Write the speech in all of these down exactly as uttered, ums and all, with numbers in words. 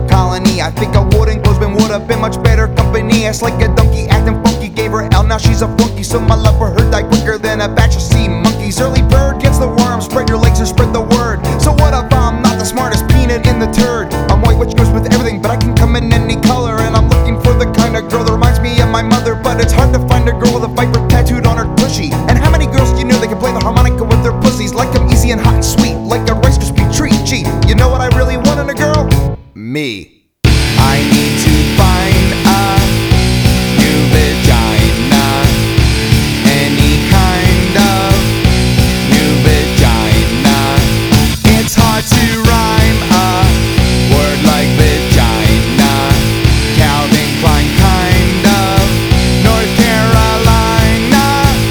her colony. I think I wouldn't, Clothespin would have been much better company. Ass like a donkey, acting funky, gave her L, now she's a flunky. So my love for her died quicker than a batch of sea monkeys. Early bird gets the worm, spread your legs and spread the word. So what if I'm not the smartest peanut in the turd? I'm white, which goes with everything, but I can come in any color. And I'm looking for the kind of girl that reminds me of my mother. But it's hard to find a girl with a viper tattooed on her tushy. And how many girls do you know that can play the harmonica with their pussies? Like them easy and hot and sweet, like a Rice Krispie treat. Gee, you know what I really want in a girl? Me. I need to find a new vagina, any kind of new vagina. It's hard to rhyme a word like vagina. Calvin Klein kind of North Carolina.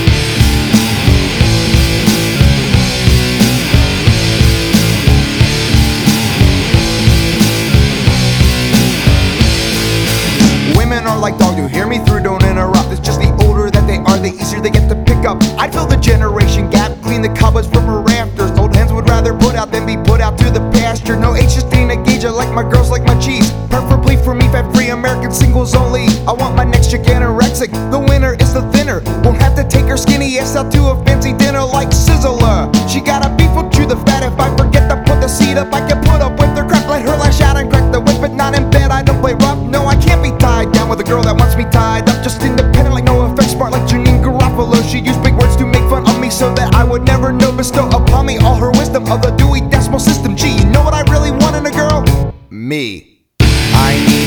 Women are like dogs, you hear me through, don't interrupt. It's just the older that they are, the easier they get to pick up. I'd fill the generation gap, clean the cobwebs from her rafters. Old hens would rather put out than be put out to the pasture. No age just ain't a gauge, I like my girls like my cheese. Preferably for me, fat free, American singles only. I want my next chick anorexic, the winner is the thinner. Won't have to take her skinny ass out to a fancy dinner like Sizzler. She got a beef will chew the fat. If I forget to put the seat up, I can put up with her crap, let her lash out and crack the whip. But not in bed, I don't play rough, no I can't be tied down with a girl that wants me tied up. Just independent like no effects, smart like Janine Garofalo. She used big words to make fun of me so that I would never know, bestow upon me all her wisdom of the Dewey Decimal System. Gee, you know what I really want in a girl? Me. I need